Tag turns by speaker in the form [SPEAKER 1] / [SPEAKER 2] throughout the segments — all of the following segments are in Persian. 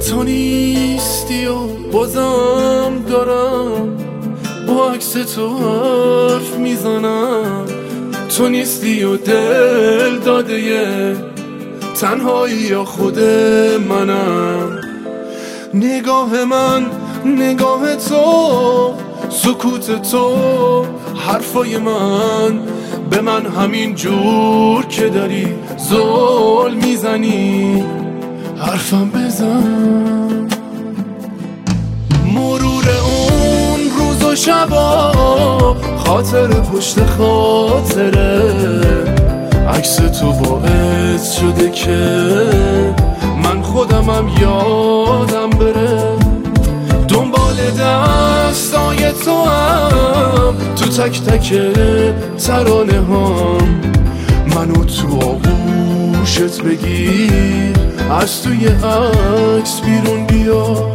[SPEAKER 1] تو نیستی و بازم دارم با عکس تو حرف میزنم. تو نیستی و دل داده تنهایی یا خود منم. نگاه من نگاه تو، سکوت تو حرفای من، به من همین جور که داری زل میزنی حرفم بزن. مرور اون روز و شبا، خاطر پشت خاطره، عکس تو باعث شده که من خودمم یادم بره. دنبال دستای تو هم تو تک تک ترانه هم، منو تو آغوشت بگیر، از توی عکس بیرون بیا.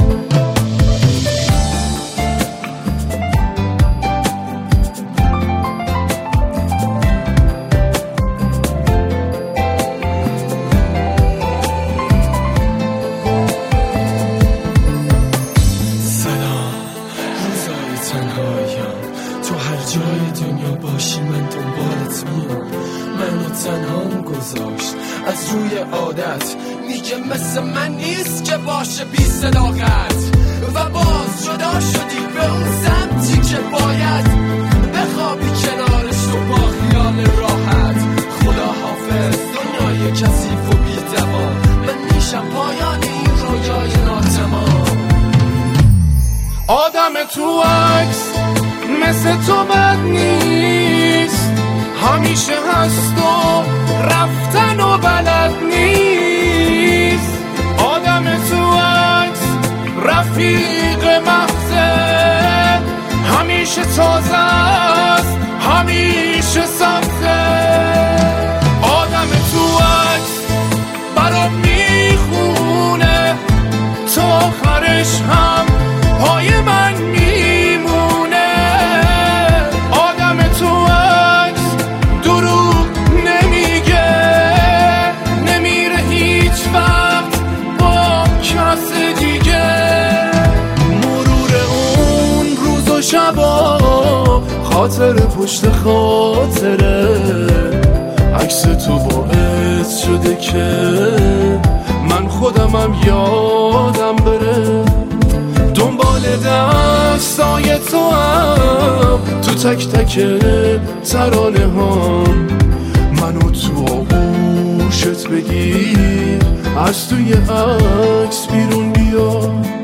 [SPEAKER 2] تو هر جای دنیا باشی من دنبالت میام. منو تنهام گذاشت از روی عادت، میگه مثل من نیست که باشه بی صداقت. و باز جدا شدی به اون سمتی که باید بخوابی کنارش و با خیال راحت. خدا حافظ دنیای کثیف و بی دوام، من میشم پایان این رویای ناتمام.
[SPEAKER 1] آدم تو عکس مثل تو بد نیست، همیشه هست و رفتن و بلد نیست. آدم تو عکس رفیق محضه، همیشه تازه است همیشه سبزه. آدم تو عکس برام میخونه تا آخرش هم پای من میمونه. آدم تو عکس دروغ نمیگه، نمیره هیچ وقت با کس دیگه. مرور اون روز و شبا، خاطر پشت خاطره، عکس تو باعث شده که من خودمم یادم بره. دنبال دستای تو هم تو تک تک ترانه هم، منو تو آغوشت بگیر، از توی عکس بیرون بیا.